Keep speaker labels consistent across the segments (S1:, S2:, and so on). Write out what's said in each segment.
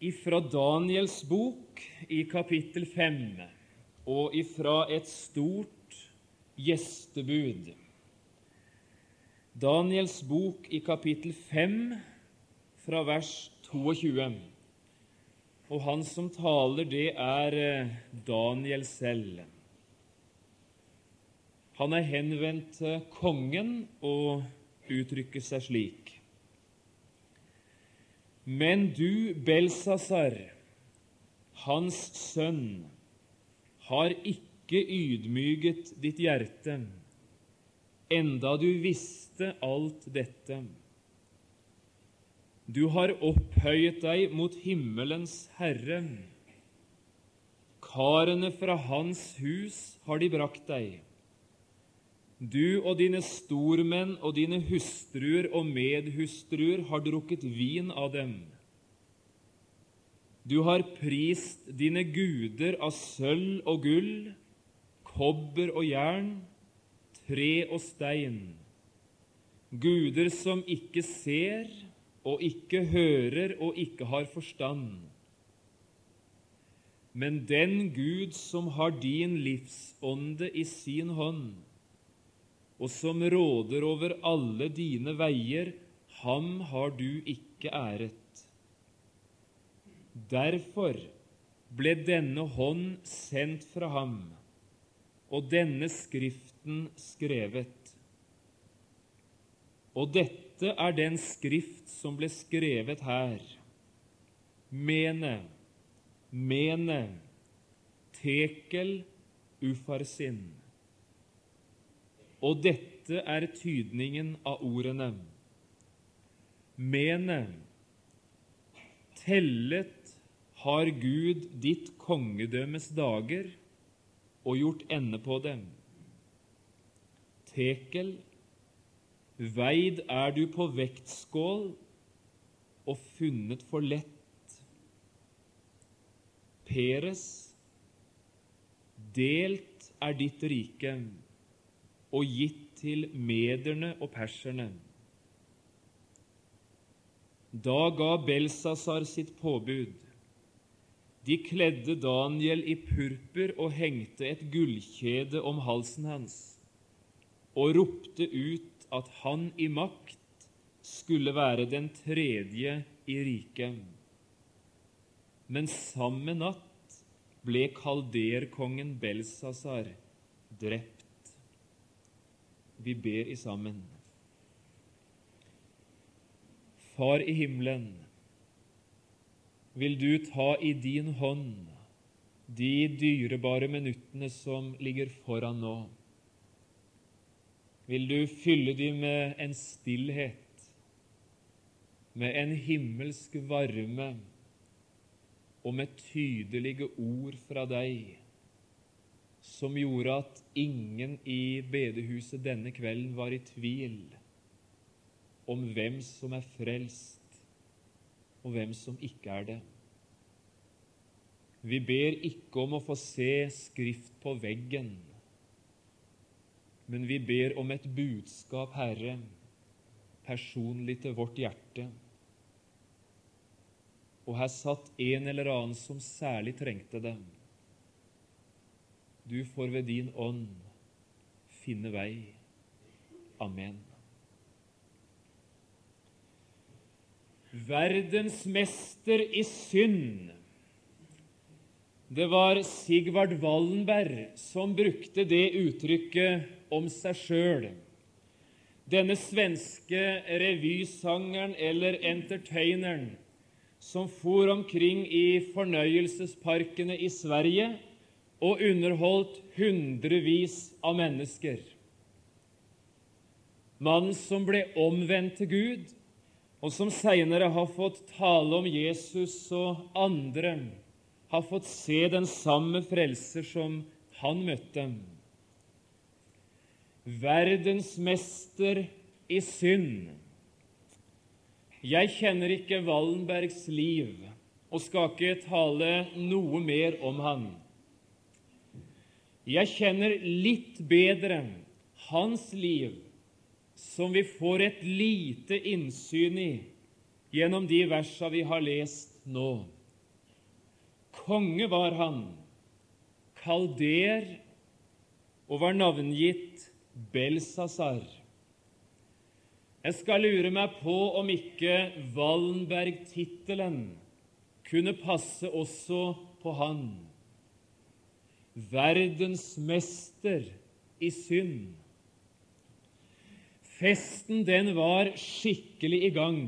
S1: Ifra Daniels bok i kapittel 5 og ifra et stort gjestebud. Daniels bok i kapittel 5 fra vers 22. Og han som taler, det er Daniel selv. Han er henvendt til kongen og uttrykker seg slik: Men du, Belsasar, hans sønn, har ikke ydmyget ditt hjerte, enda du visste alt dette. Du har opphøyet deg mot himmelens Herre. Karene fra hans hus har de brakt deg. Du og dine stormenn og dine hustruer og medhustruer har drukket vin av dem. Du har prist dine guder av sølv og gull, kobber og jern, tre og stein, guder som ikke ser og ikke hører og ikke har forstand. Men den Gud som har din livsånde i sin hånd, og som råder over alle dine veier, ham har du ikke æret. Derfor ble denne hånd sendt fra ham, og denne skriften skrevet. Og dette er den skrift som ble skrevet her: Mene, tekel, ufarsin. Og dette er tydningen av ordene. Mene, tellet har Gud ditt kongedømmes dager og gjort ende på dem. Tekel, veid er du på vektskål og funnet for lett. Peres, delt er ditt rike og gitt til mederne og perserne. Da ga Belsasar sitt påbud. De kledde Daniel i purpur og hengte et gullkjede om halsen hans, og ropte ut at han i makt skulle være den tredje i riket. Men samme natt ble kalderkongen Belsasar drept. Vi ber i sammen. Far i himmelen, vil du ta i din hånd de dyrebare minuttene som ligger foran nå? Vil du fylle dem med en stillhet, med en himmelsk varme og med tydelige ord fra deg, som gjorde at ingen i bedehuset denne kvelden var i tvil om hvem som er frelst og hvem som ikke er det. Vi ber ikke om å få se skrift på veggen, men vi ber om et budskap, Herre, personlig til vårt hjerte. Og her satt en eller annen som særlig trengte det. Du får ved din ånd finne vei. Amen. Verdensmester i synd. Det var Sigvard Wallenberg som brukte det uttrykket om seg selv. Denne svenske revysangeren eller entertaineren som for omkring i fornøyelsesparkene i Sverige og underholdt hundrevis av mennesker. Mannen som ble omvendt til Gud, og som senere har fått tale om Jesus og andre, har fått se den samme frelser som han møtte. Verdensmester i synd. Jeg kjenner ikke Wallenbergs liv, og skal ikke tale noe mer om han. Jeg kjenner litt bedre hans liv, som vi får et lite innsyn i gjennom de versene vi har lest nå. Konge var han, kalder, og var navngitt Belsasar. Jeg skal lure meg på om ikke Wallenberg-tittelen kunne passe også på han. Verdensmester i synd. Festen den var skikkelig i gang.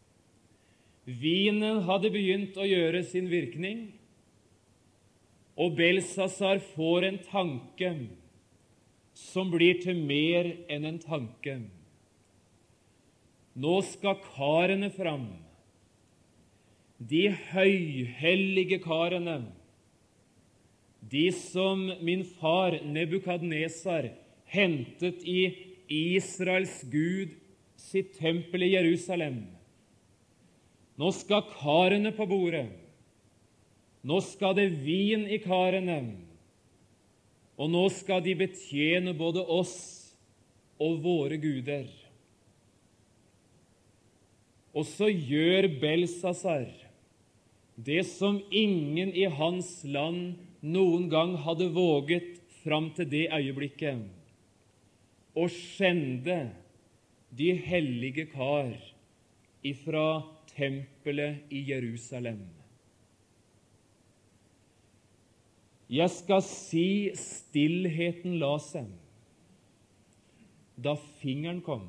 S1: Vinen hadde begynt å gjøre sin virkning, og Belsasar får en tanke som blir til mer enn en tanke. Nå skal karene fram, de høyhellige karene, de som min far Nebukadnesar hentet i Israels Gud sitt tempel i Jerusalem. Nå skal karene på bordet. Nå skal det vin i karene, og nå skal de betjene både oss og våre guder. Og så gjør Belsasar det som ingen i hans land noen gang hadde våget fram til det øyeblikket, å skjende de hellige kar ifra tempelet i Jerusalem. Jeg skal si stillheten la seg da fingeren kom.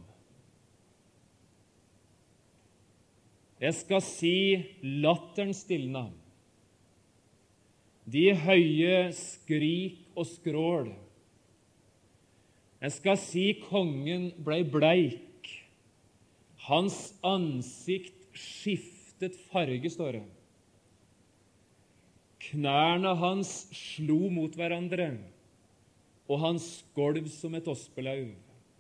S1: Jeg skal si latteren stilna, de høye skrik og skrål. Jeg skal si kongen ble bleik, hans ansikt skiftet farge, står det. Knærne hans slo mot hverandre, og han skolv som et ospelauv.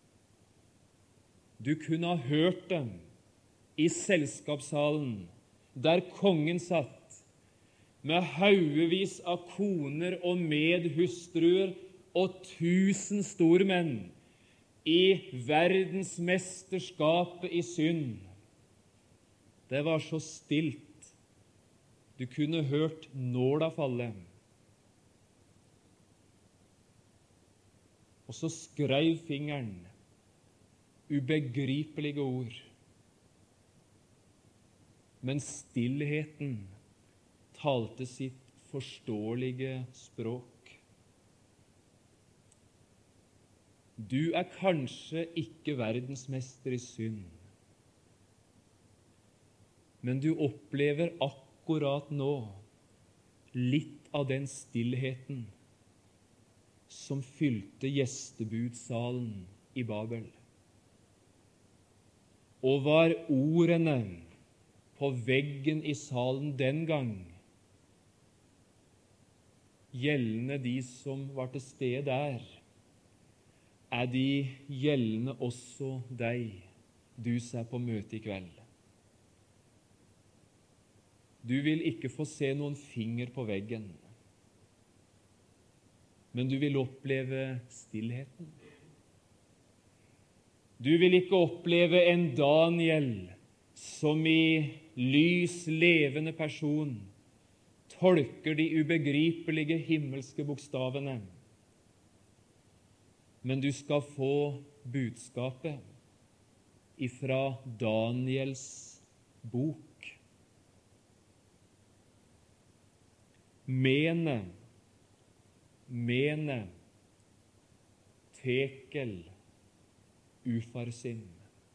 S1: Du kunne ha hørt dem i selskapssalen, der kongen satt, med haugevis av koner og medhustruer og 1000 stormenn i verdensmesterskapet i synd. Det var så stilt. Du kunne hørt nåla falle. Og så skrev fingeren ubegripelige ord. Men stillheten talte sitt forståelige språk. Du er kanskje ikke verdensmester i synd, men du opplever akkurat nå litt av den stillheten som fylte gjestebudsalen i Babel. Og var ordene på veggen i salen den gang gjeldende de som var til stede der, er de gjeldende også deg, du som er på møte i kveld. Du vil ikke få se noen finger på veggen, men du vil oppleve stillheten. Du vil ikke oppleve en Daniel som i lys levende person tolker de ubegripelige himmelske bokstavene, men du skal få budskapet ifra Daniels bok. Mene, tekel, ufarsim.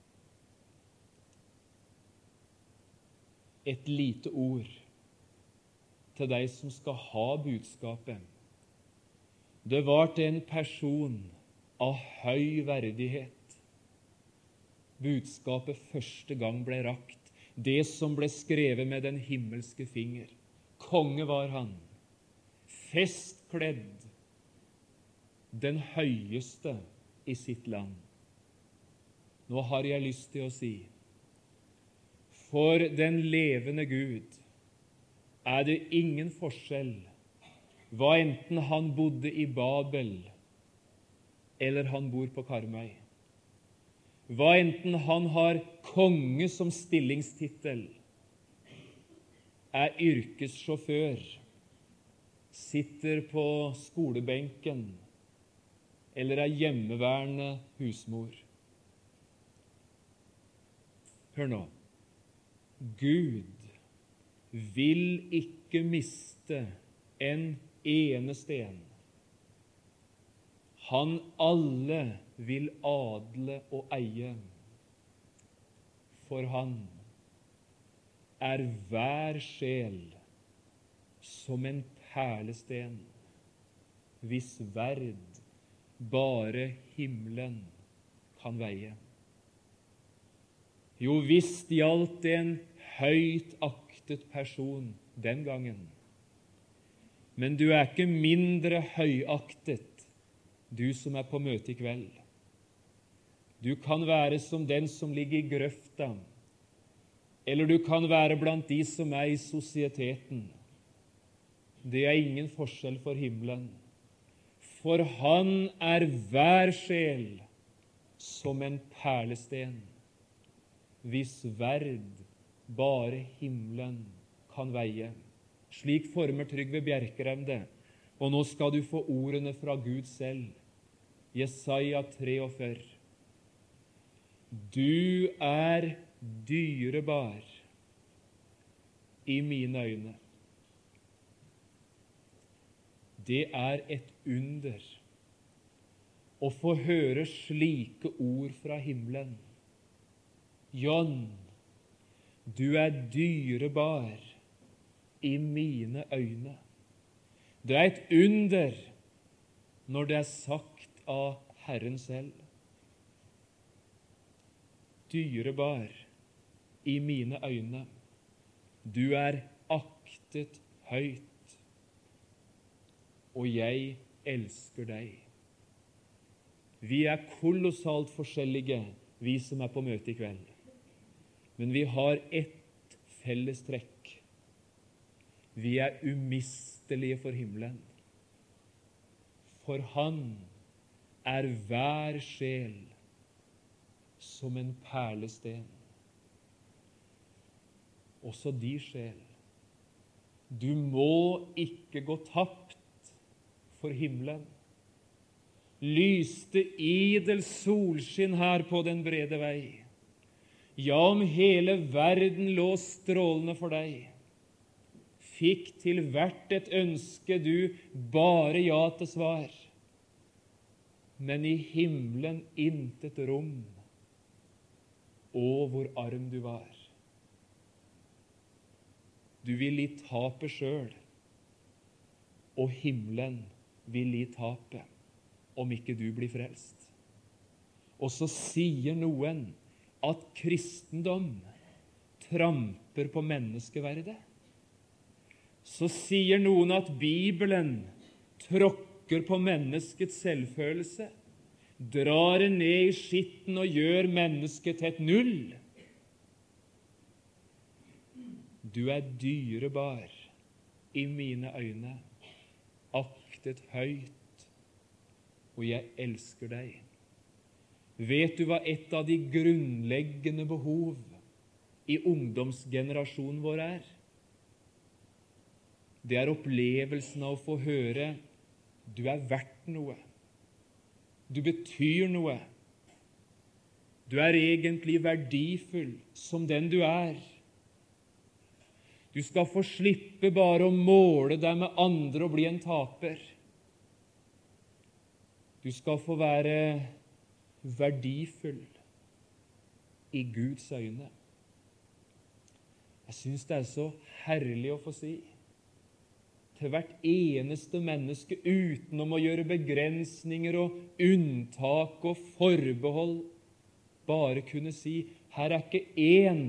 S1: Et lite ord til deg som skal ha budskapet. Det var til en person av høy verdighet. Budskapet første gang ble rakt, det som ble skrevet med den himmelske finger. Konge var han, festkledd, den høyeste i sitt land. Nå har jeg lyst til å si, for den levende Gud er det ingen forskjell hva enten han bodde i Babel eller han bor på Karmøy. Hva enten han har konge som stillingstittel, er yrkessjåfør sitter på skolebenken eller hjemmeværende husmor. Hør nå. Gud vil ikke miste en eneste en. Han alle vil adle og eie. For han hver sjel som en perlesten, hvis verd bare himmelen kan veie. Jo, visst gjaldt det en høyt aktet person den gangen, men du ikke mindre høyaktet, du som på møte i kveld. Du kan være som den som ligger i grøfta, eller du kan være blant de som i sosieteten. Det ingen forskjell for himmelen. For han hver sjel som en perlesten, hvis verd bare himmelen kan veie. Slik former Trygve Bjerkreim det. Og nå skal du få ordene fra Gud selv. Jesaja 43. Du dyrebar i mine øyne. Det et under å få høre slike ord fra himmelen. John, du dyrebar i mine øyne. Det et under når det sagt av Herren selv. Dyrebar i mine øyne. Du aktet høyt, og jeg elsker deg. Vi kolossalt forskjellige, vi som på møte i kveld. Men vi har ett felles trekk. Vi umistelige for himmelen. For han hver sjel som en perlesten. Også de sjel. Du må ikke gå tapt for himmelen. Lyste idel solskinn her på den brede vei. Ja, om hele verden lå strålende for deg, fikk til hvert et ønske du bare ja til svar, men i himmelen intet rom, og hvor arm du var. Du vil i tape selv, og himmelen vil i tape, om ikke du blir frelst. Og så sier noen at kristendom tramper på menneskeverdet. Så sier noen at Bibelen tråkker på menneskets selvfølelse, drar det ned i skitten og gjør mennesket til et null. Du dyrebar i mine øyne, aktet høyt, og jeg elsker deg. Vet du hva et av de grunnleggende behov i ungdomsgenerasjonen vår Det opplevelsen av å få høre du verdt noe. Du betyr noe. Du egentlig verdifull som den du Du skal få slippe bare å måle deg med andre og bli en taper. Du skal få være verdifull i Guds øyne. Jeg synes det så herlig å få si til hvert eneste menneske, utenom å gjøre begrensninger og unntak og forbehold, bare kunne si, her ikke én,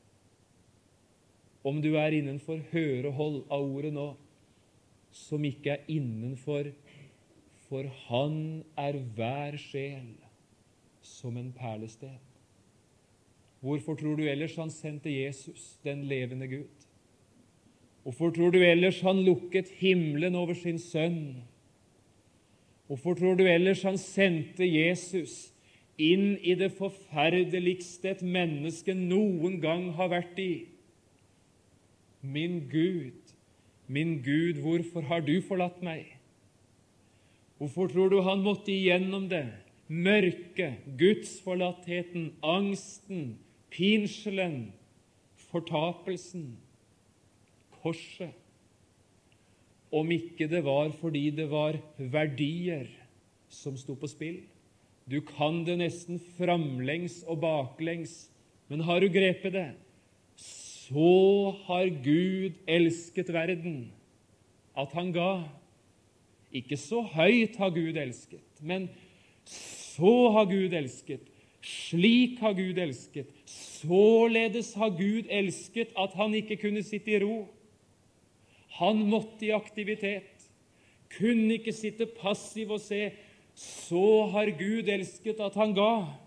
S1: om du innenfor hørehold av ordet nå, som ikke innenfor, for han hver sjel som en perlesten. Hvorfor tror du ellers han sendte Jesus, den levende Gud? Hvorfor tror du ellers han lukket himmelen over sin sønn? Hvorfor tror du ellers han sendte Jesus inn i det forferdeligste et menneske noen gang har vært i? Min Gud, Min Gud, hvorfor har du forlatt meg? Hvorfor tror du han måtte igjennom det? Mørket, gudsforlattheten, angsten, pinselen, fortapelsen, korset. Om ikke det var fordi det var verdier som sto på spill. Du kan det nesten framlengs og baklengs, men har du grepet det? Så har Gud elsket verden, at han ga. Ikke så høyt har Gud elsket, men så har Gud elsket, slik har Gud elsket, således har Gud elsket at han ikke kunne sitte i ro. Han måtte i aktivitet, kunne ikke sitte passiv og se. Så har Gud elsket at han ga.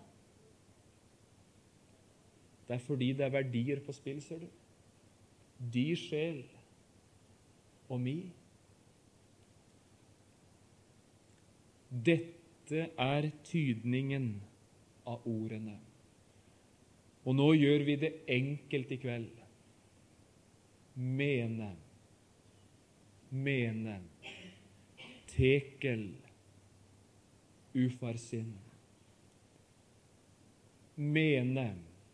S1: Det er fordi det er verdier på spill, ser du. De sjel og mi. Dette er tydningen av ordene. Og nå gjør vi det enkelt i kveld. Mene, tekel, ufarsinn. Mene,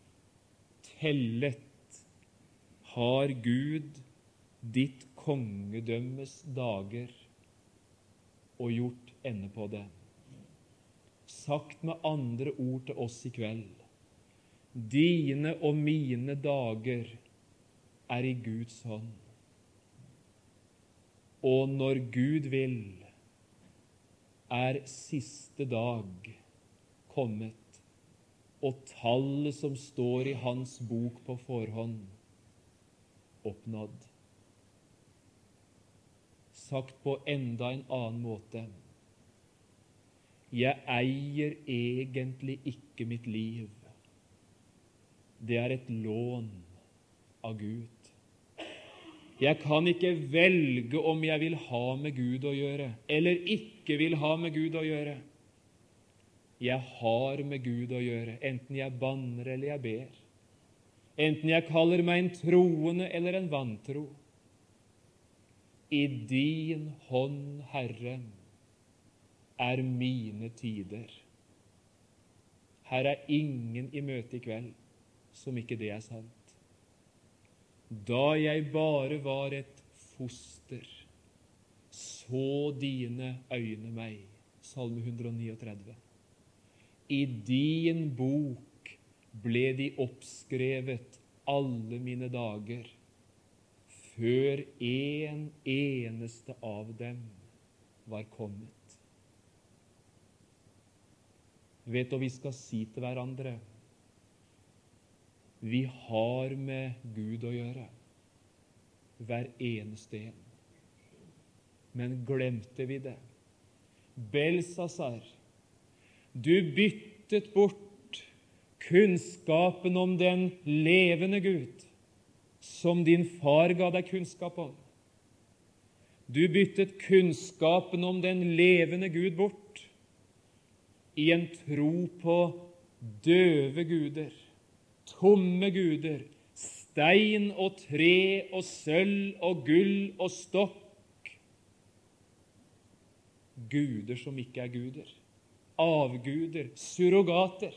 S1: tellet har Gud ditt kongedømmes dager og gjort ende på det. Sagt med andre ord til oss i kveld: dine og mine dager er i Guds hånd. Og når Gud vil, er siste dag kommet, og tallet som står i hans bok på forhånd, oppnådd. Sagt på enda en annen måte: jeg eier egentlig ikke mitt liv. Det er et lån av Gud. Jeg kan ikke velge om jeg vil ha med Gud å gjøre, eller ikke vil ha med Gud å gjøre. Jeg har med Gud å gjøre, enten jeg banner eller jeg ber. Enten jeg kaller meg en troende eller en vantro. I din hånd, Herre, er mine tider. Her er ingen i møte i kveld som ikke det er sant. Da jeg bare var et foster, så dine øyne meg. Salme 139. I din bok ble de oppskrevet alle mine dager, før en eneste av dem var kommet. Vet du hva vi skal si til hverandre? Vi har med Gud å gjøre, hver eneste en. Men glemte vi det? Belsasar, du byttet bort kunnskapen om den levende Gud, som din far ga deg kunnskap om. Du byttet kunnskapen om den levende Gud bort i en tro på døve guder, tomme guder, stein og tre og sølv og gull og stokk. Guder som ikke er guder. Avguder, surrogater.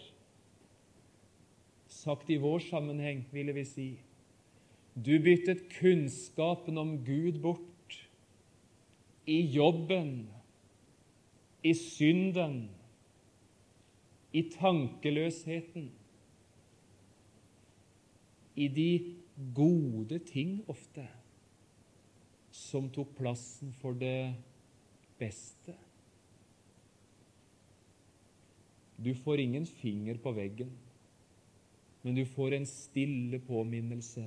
S1: Sagt i vår sammenheng, ville vi si, du byttet kunnskapen om Gud bort i jobben, i synden, i tankeløsheten, i de gode ting ofte, som tok plassen for det beste. Du får ingen finger på veggen, men du får en stille påminnelse.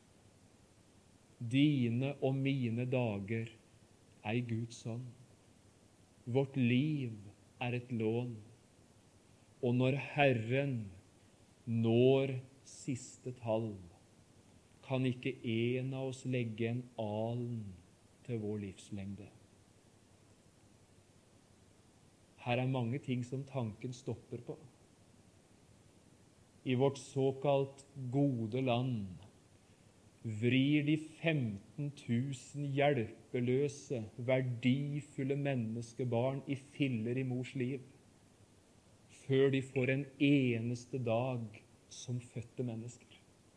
S1: Dine og mine dager er i Guds hånd. Vårt liv er et lån, og når Herren når siste tall, kan ikke en av oss legge en alen til vår livslengde. Her er mange ting som tanken stopper på. I vårt såkalt gode land vrir de 15 000 hjelpeløse, verdifulle menneskebarn i filler i mors liv, før de får en eneste dag som fødte mennesker.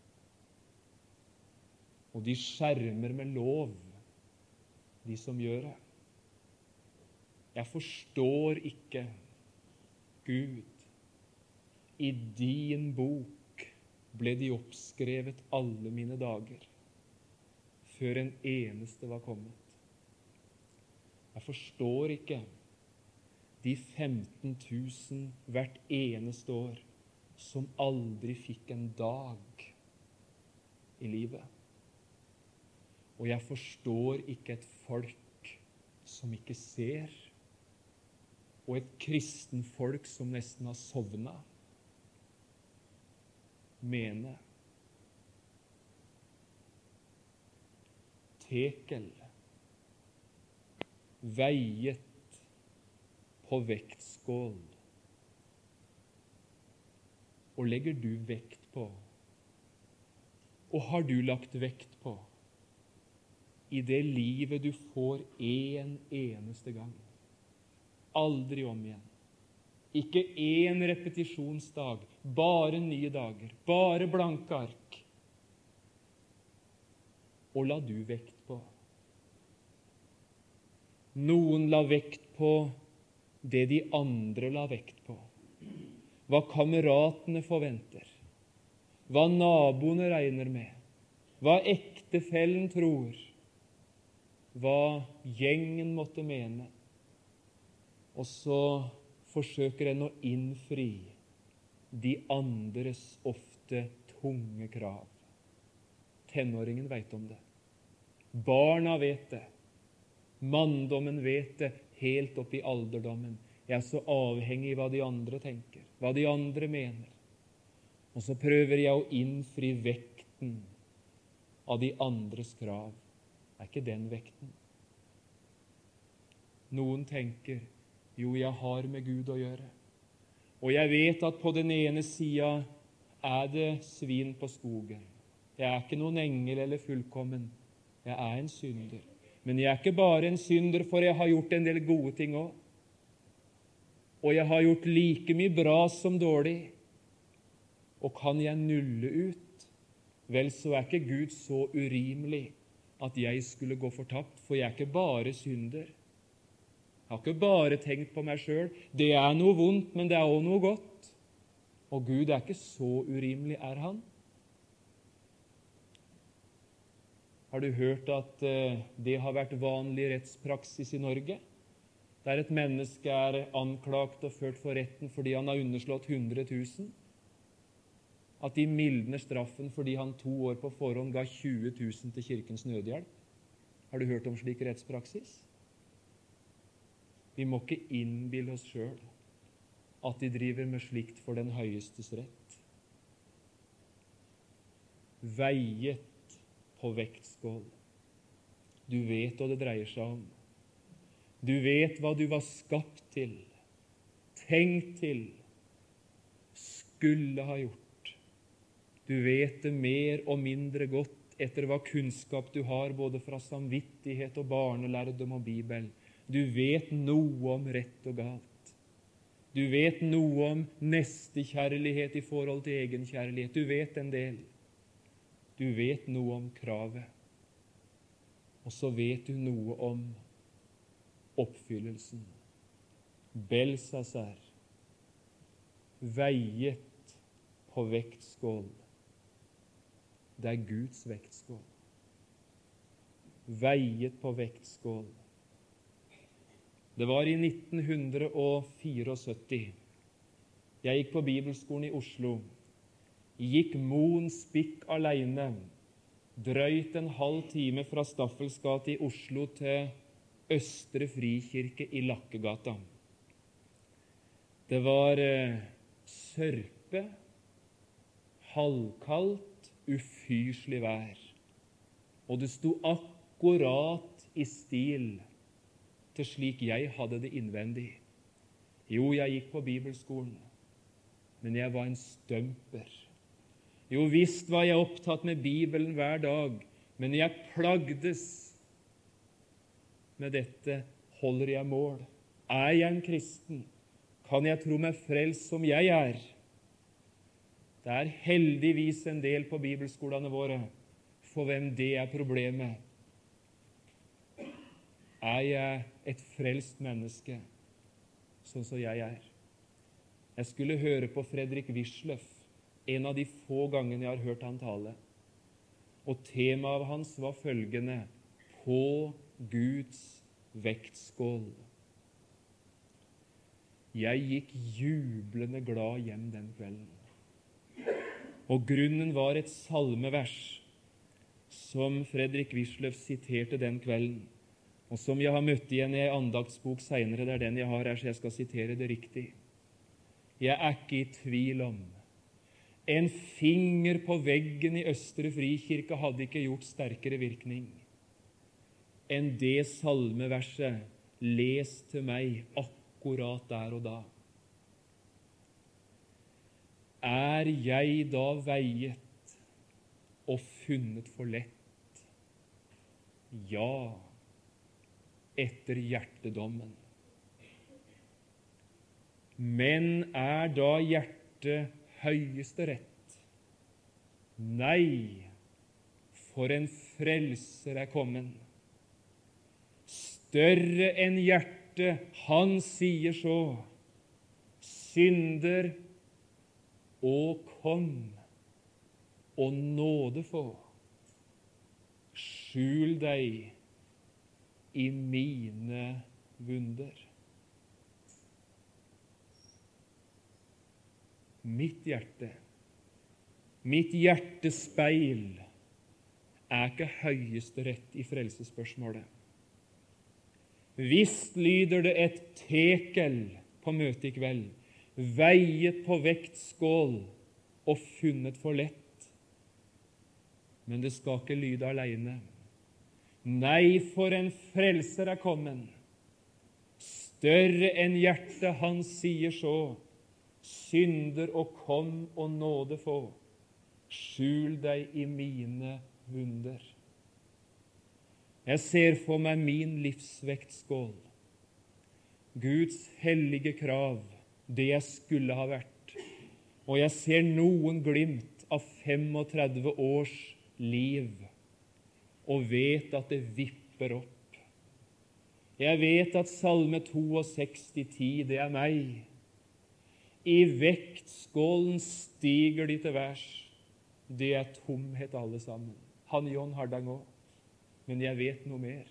S1: Og de skjermer med lov de som gjør det. Jeg forstår ikke, Gud, i din bok ble de oppskrevet alle mine dager, før en eneste var kommet. Jeg forstår ikke de 15 000 hvert eneste år som aldri fikk en dag i livet. Og jeg forstår ikke et folk som ikke ser, og et kristen folk som nesten har sovnet. Mene. Tekel. Veiet på vektskål. Og legger du vekt på, og har du lagt vekt på, i det livet du får en eneste gang. Aldri om igjen. Ikke en repetisjonsdag, bare nye dager, bare blanke ark. Og la du vekt på. Noen la vekt på det de andre la vekt på. Hva kameratene forventer. Hva naboene regner med. Hva ektefellen tror. Hva gjengen måtte mene. Og så forsøker en å innfri de andres ofte tunge krav. Tenåringen vet om det. Barna vet det. Manndommen vet det helt opp i alderdommen. Jeg er så avhengig av hva de andre tenker, hva de andre mener. Og så prøver jeg å innfri vekten av de andres krav. Det er ikke den vekten. Noen tenker, jo, jeg har med Gud å gjøre. Og jeg vet at på den ene siden er det svin på skogen. Jeg er ikke noen engel eller fullkommen. Jeg er en synder. Men jeg er ikke bare en synder, for jeg har gjort en del gode ting også. Og jeg har gjort like mye bra som dårlig. Og kan jeg nulle ut, vel, så er ikke Gud så urimelig at jeg skulle gå fortapt, for jeg er ikke bare synder. Jeg har ikke bare tenkt på meg selv. Det er noe vondt, men det er også noe godt. Og Gud er ikke så urimelig, er han? Har du hørt at det har vært vanlig rettspraksis i Norge? Der et menneske er anklagt og ført for retten fordi han har underslått 100 000. At de mildner straffen fordi han 2 år på forhånd ga 20 000 til Kirkens Nødhjelp. Har du hørt om slik rettspraksis? Vi må ikke innbille oss selv at de driver med slikt for den høyestes rett. Veiet på vektskål. Du vet hva det dreier seg om. Du vet hva du var skapt til, tenkt til, skulle ha gjort. Du vet det mer og mindre godt etter hva kunnskap du har både fra samvittighet og barnelærdom og Bibel. Du vet noe om rett og galt. Du vet noe om nestekjærlighet i forhold til egenkjærlighet. Du vet en del. Du vet noe om kravet. Og så vet du noe om oppfyllelsen. Belsasar, veiet på vektskål. Det er Guds vektskål. Veiet på vektskål. Det var i 1974. Jeg gikk på bibelskolen i Oslo. Gikk Moen Spikk alene, drøyt en halv time fra Staffels gate i Oslo til Østre Frikirke i Lakkegata. Det var sørpe, halvkaldt, ufyselig vær. Og det sto akkurat i stil til slik jeg hadde det innvendig. Jo, jeg gikk på bibelskolen, men jeg var en stømper. Jo, visst var jeg opptatt med Bibelen hver dag, men jeg plagdes med dette. Holder jeg mål? Er jeg en kristen? Kan jeg tro meg frelst som jeg er? Det er heldigvis en del på bibelskolene våre for hvem det er problemet. Er jeg et frelst menneske, sånn som jeg er? Jeg skulle høre på Fredrik Wisløff, en av de få gangene jeg har hørt han tale. Og temaet hans var følgende: på Guds vektskål. Jeg gikk jublende glad hjem den kvelden. Og grunnen var et salmevers som Fredrik Wisløff siterte den kvelden, og som jeg har møtt igjen i en andaktsbok senere. Det er den jeg har her, så jeg skal sitere det riktig. Jeg er ikke i tvil om en finger på veggen i Østre Frikirke hadde ikke gjort sterkere virkning enn det salmeverset lest til meg akkurat der og da. Er jeg da veiet og funnet for lett? Ja, etter hjertedommen. Men er da hjertet høyeste rett? Nei, for en frelser er kommen. Større enn hjertet, han sier så: synder og kom og nåde få. Skjul deg i mine vunder. Mitt hjerte, mitt hjertespeil, er ikke høyeste rett i frelsesspørsmålet. Visst lyder det et tekel på møtet i kveld, veiet på vektskål og funnet for lett. Men det skal ikke lyde alene. Nei, for en frelser er kommen. Større enn hjertet, han sier så: synder og kom og nåde få. Skjul deg i mine vunder. Jeg ser for meg min livsvektskål, Guds hellige krav, det jeg skulle ha vært, og jeg ser noen glimt av 35 års liv, og vet at det vipper opp. Jeg vet at Salme 62:10, det er meg. I vektskålen stiger de til værs. Det er tomhet alle sammen. Han John Hardang også. Men jeg vet noe mer.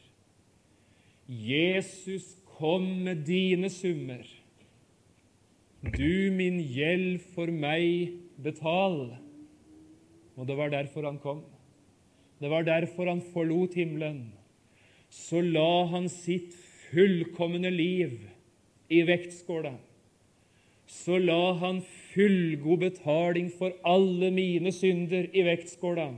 S1: Jesus kom med dine summer. Du min gjeld for meg betal. Og det var derfor han kom. Det var derfor han forlot himmelen. Så la han sitt fullkomne liv i vektskåla. Så la han fullgod betaling for alle mine synder i vektskåla.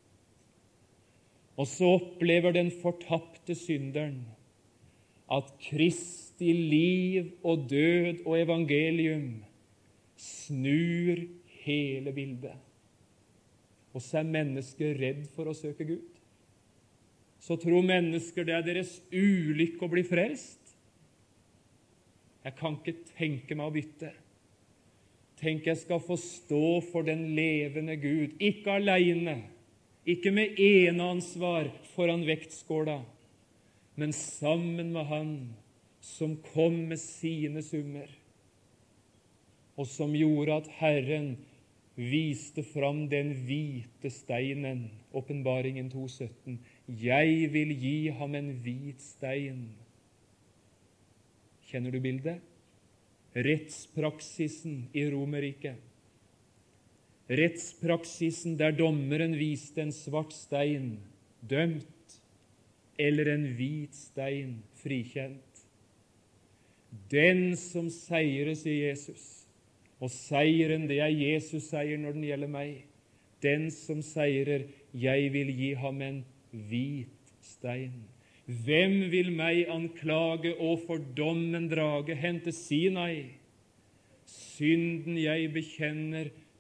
S1: Og så opplever den fortapte synderen at Kristi liv og død og evangelium snur hele bildet. Og så er mennesker redd for å søke Gud. Så tror mennesker det er deres ulykke å bli frelst. Jeg kan ikke tenke meg å bytte. Tenk, jeg skal få stå for den levende Gud, ikke alene, ikke med eneansvar foran vektskåla, men sammen med han som kom med sine summer, og som gjorde at Herren viste fram den hvite steinen, Åpenbaringen 2,17. Jeg vil gi ham en hvit stein. Kjenner du bildet? Rettspraksisen i Romerriket. Rettspraksisen der dommeren viste en svart stein, dømt, eller en hvit stein, frikjent. Den som seirer, sier Jesus, og seieren, det er Jesus seier når den gjelder meg. Den som seirer, jeg vil gi ham en hvit stein. Hvem vil meg anklage og for dommen drage? Hente Sinai. Synden jeg bekjenner,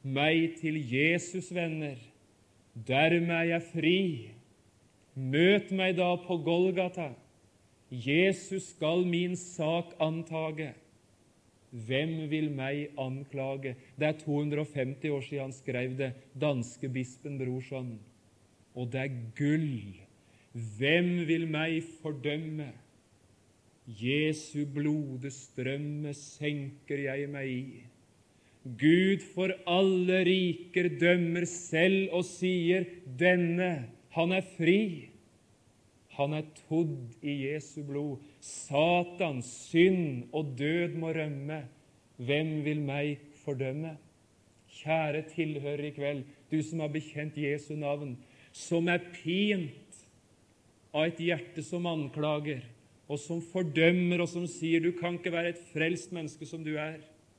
S1: meg til Jesus, venner. Dermed er jeg fri. Møt meg da på Golgata. Jesus skal min sak antage. Hvem vil meg anklage? Det er 250 år siden han skrev det, danske bispen Brorson. Og det er gull. Hvem vil meg fordømme? Jesu blodestrømme senker jeg meg i. Gud for alle riker dømmer selv og sier, denne, han er fri. Han er todd i Jesu blod. Satan, synd og død må rømme. Hvem vil meg fordømme? Kjære tilhører i kveld, du som har bekjent Jesu navn, som er pint av et hjerte som anklager, og som fordømmer, og som sier, du kan ikke være et frelst menneske som du er.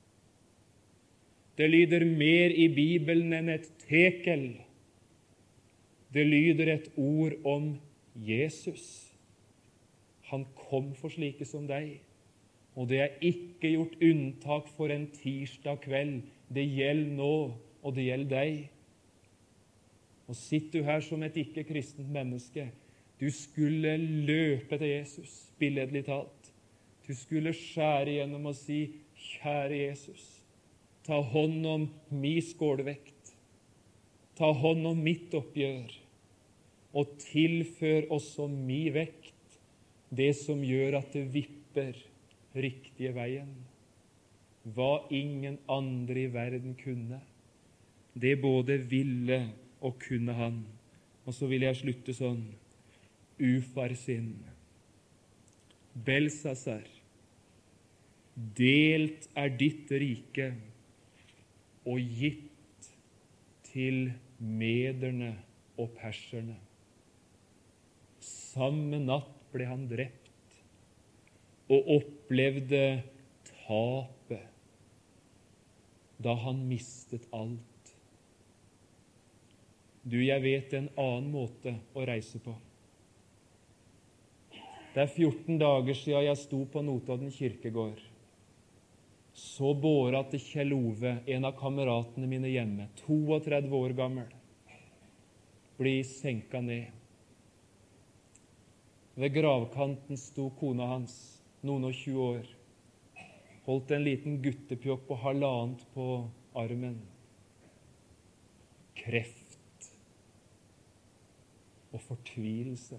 S1: Det lyder mer i Bibelen enn et tekel. Det lyder et ord om Jesus. Han kom for slike som deg, og det er ikke gjort unntak for en tirsdag kveld. Det gjelder nå, og det gjelder deg. Og sitter du her som et ikke-kristent menneske, du skulle løpe til Jesus, billedlig talt. Du skulle skjære igjennom og si, kjære Jesus, ta hånd om min skålvekt, ta hånd om mitt oppgjør, og tilfør også min vekt, det som gjør at det vipper riktige veien. Hva ingen andre i verden kunne, det både ville og kunne han. Og så vil jeg slutte sånn. Ufarsinn. Belsasar, delt er ditt rike og gitt til mederne og perserne. Samme natt ble han drept og opplevde tapet da han mistet alt. Du, jeg vet en annen måte å reise på. Det er 14 dager siden jeg sto på Notodden kirkegård. Så båra til Kjell Ove, en av kameratene mine hjemme, 32 år gammel, blir senka ned. Ved gravkanten sto kona hans, noen og 20 år, holdt en liten guttepjokk på 1,5 på armen. Kreft og fortvilelse.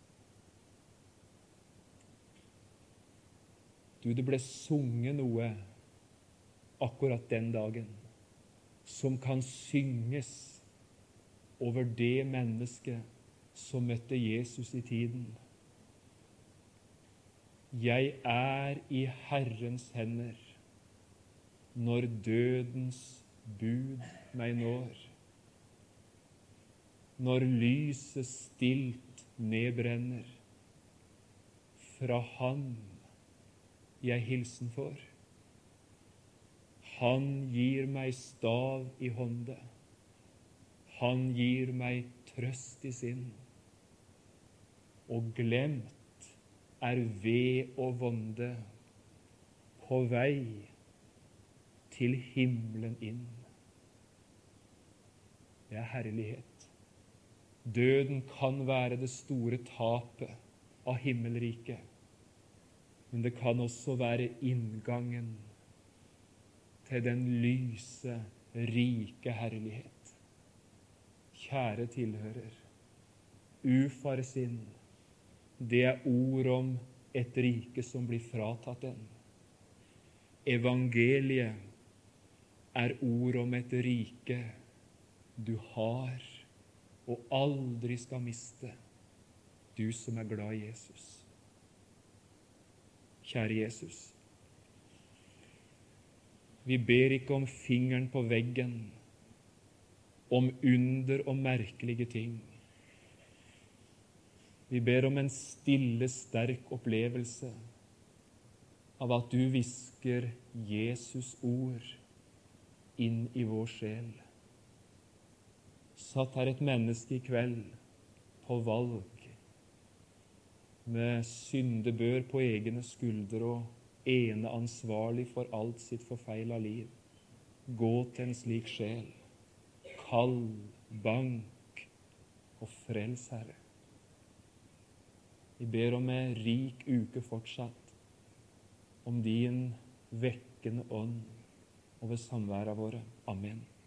S1: Du, det ble sunget noe akkurat den dagen som kan synges over det mennesket som møtte Jesus i tiden. Jeg er i Herrens hender når dødens bud meg når. Når lyset stilt nedbrenner, fra Han jeg hilsen for. Han gir meg stav i hånde. Han gir meg trøst i sinn. Og glemt er ved og vonde på vei til himmelen inn. Det er herlighet. Døden kan være det store tapet av himmelriket. Men det kan også være inngangen til den lyse, rike herlighet. Kjære tilhører, ufarsinn, det er ord om et rike som blir fratatt den. Evangeliet er ord om et rike du har og aldri skal miste, du som er glad i Jesus. Kjære Jesus, vi ber ikke om fingeren på veggen, om under og merkelige ting. Vi ber om en stille, sterk opplevelse av at du hvisker Jesus ord inn i vår sjel. Satt her et menneske i kveld på valg, med syndebør på egne skuldre og ene ansvarlig for alt sitt forfeila liv. gå til en slik sjel. Kall, bank og frels, Herre. Vi ber om en rik uke fortsatt, om din vekkende ånd over samværet våre. Amen.